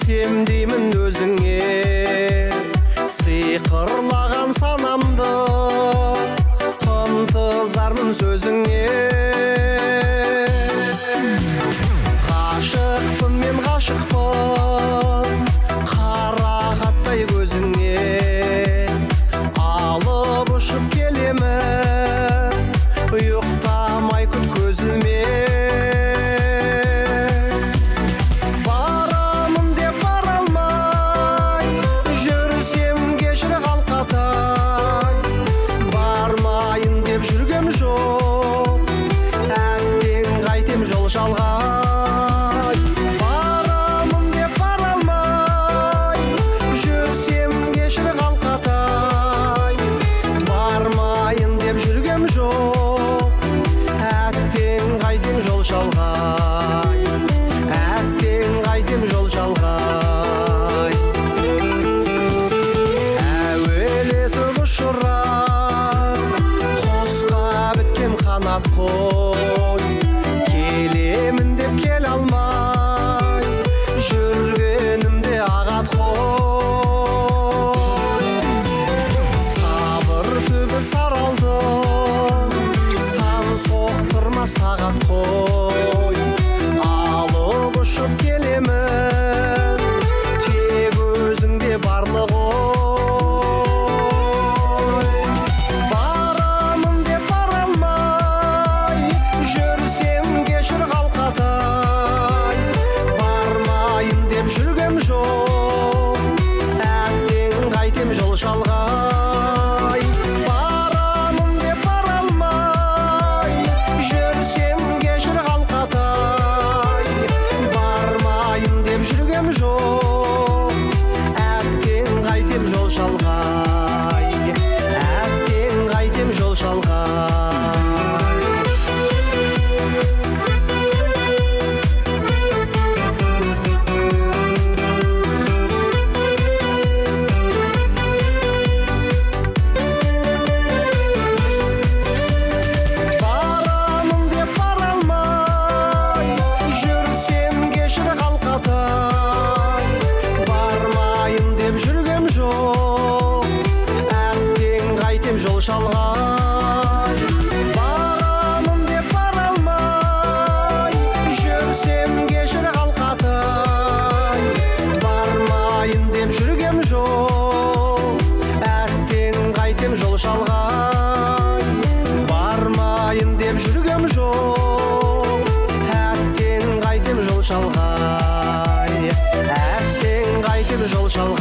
жүрсем деймін өзіңе, сиқырлаған санамды ынтызармын сөзіңе. Ғашықпын мен ғашықпын қарағаттай көзіңе, алып ұшып келемін ұйықтамай күт көзілме. Барамын деп бара алмай жүрсем кешір қалқатай, бармайын деп жүргем жоқ, әттең қайтем жол шалғай. Барамын деп бара алмай жүрсем кешір қалқатай, бармайын деп жүргем жоқ, әттең қайтем жол шалғай, әттең қайтем жол шалғай. Әуелетіп ұшырар құсқа біткен қанат қой, келемін деп келе алмай жүргенімде ағат қой. Сабыр түбі саралдым, сан соқтырмас тағат қой, алып ұшып келемін тек өзіңде барлық ой. Барамын деп бара алмай жүрсем кешір қалқатай, бармайын деп жүргем жоқ, әттең қайтем жол шалғай. Барамын деп бара алмай жүрсем кешір қалқатай, бармайын деп жүргем жоқ, әттең қайтем жол шалғай, әттең қайтем жол шалғай. Барамын деп бара алмай жүрсем кешір қалқатай, бармайын деп жүргем жоқ, әттең қайтем жол шалғай. Барамын деп бара алмай жүрсем кешір қалқатай, бармайын деп жүргем жоқ, әттең қайтем жол шалғай. Бармайын деп жүргем жоқ, әттең қайтем жол шалғай, әттең қайтем жол шалғай.